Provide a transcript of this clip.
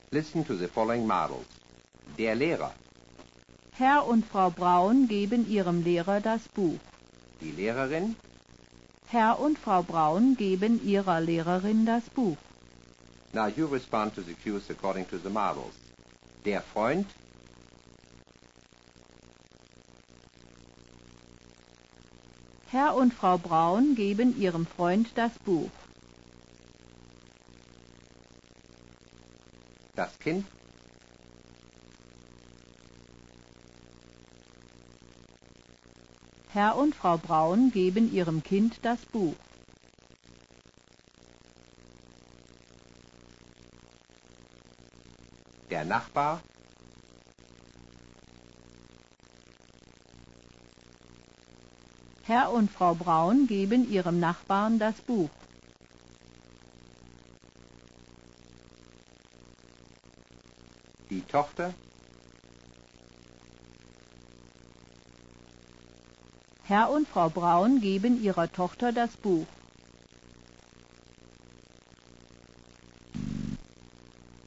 Listen to the following models. Der Lehrer. Herr und Frau Braun geben ihrem Lehrer das Buch. Die Lehrerin. Herr und Frau Braun geben ihrer Lehrerin das Buch. Now you respond to the cues according to the models. Der Freund. Herr und Frau Braun geben ihrem Freund das Buch. Das Kind. Herr und Frau Braun geben ihrem Kind das Buch. Der Nachbar. Herr und Frau Braun geben ihrem Nachbarn das Buch. Die Tochter. Herr und Frau Braun geben ihrer Tochter das Buch.